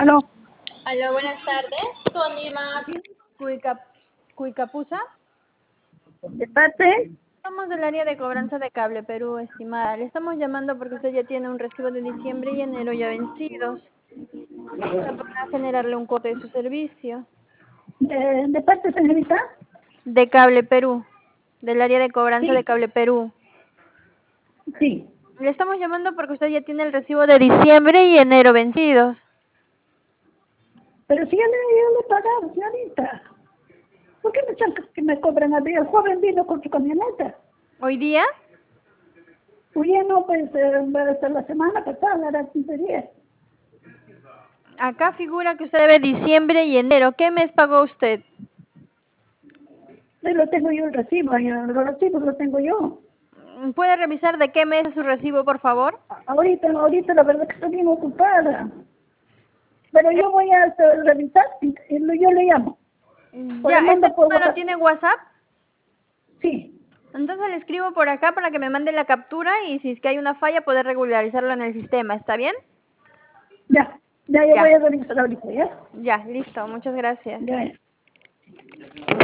Aló. Aló, buenas tardes. Con Irma Cuicapusa. ¿De parte? Somos del área de cobranza de Cable Perú, estimada. Le estamos llamando porque usted ya tiene un recibo de diciembre y enero ya vencidos. Para generarle un cuota de su servicio. ¿De parte, señorita? De Cable Perú. Del área de cobranza de Sí, Cable Perú. sí. Le estamos llamando porque usted ya tiene el recibo de diciembre y enero vencidos. Pero si yo le he pagado, señorita. ¿Por qué me están que me cobran a mí? El joven vino con su camioneta. ¿Hoy día? Oye, no, pues hasta la semana pasada, era 15 días. Acá figura que usted debe diciembre y enero. ¿Qué mes pagó usted? Lo tengo yo el recibo, los recibos los tengo yo. ¿Puede revisar de qué mes es su recibo, por favor? Ahorita la verdad que estoy bien ocupada. Pero yo voy a revisar y yo le llamo. O Ya, le ¿este mando por número WhatsApp. tiene WhatsApp? Sí, Entonces le escribo por acá para que me mande la captura y si es que hay una falla poder regularizarlo en el sistema, ¿está bien? ya yo voy Ya, a revisar ahorita, ¿ya? ya, listo, muchas gracias. Ya.